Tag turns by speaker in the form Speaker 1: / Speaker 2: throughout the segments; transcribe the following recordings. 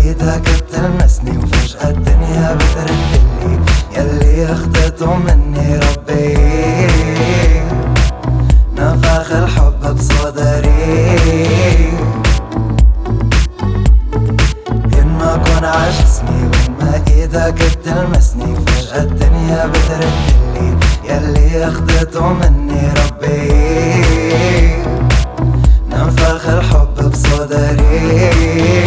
Speaker 1: ايدك بتلمسني وفجأة الدنيا بتردلي يلي اخدته مني ربي، نفخ الحب بصدري. وين ما كون عجسني وين ما ايدك بتلمسني وفجأة الدنيا بتردلي يلي اخدته مني ربي، نفخ الحب بصدري.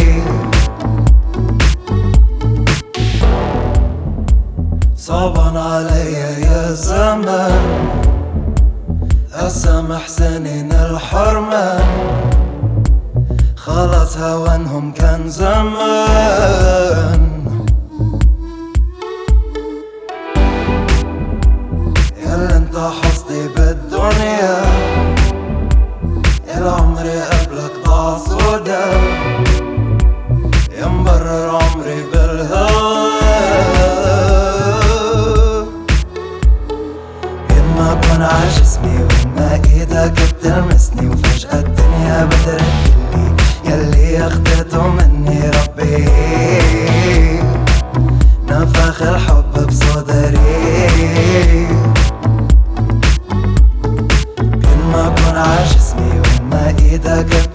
Speaker 1: صعبان عليا يا زمان أسامح سنين الحرمان، خلاص هوانهم كان زمان. ياللي انت حظي بالدنيا العمر قبلك ضاع سودا، يا مبرر عمري بالهوى. وين ما كون عجسني وين ما ايدك بتلمسني وفجأة الدنيا بتردلي يلي اخدته مني ربي، نفخ الحب بصدري. وين ما كون عجسني وين ما ايدك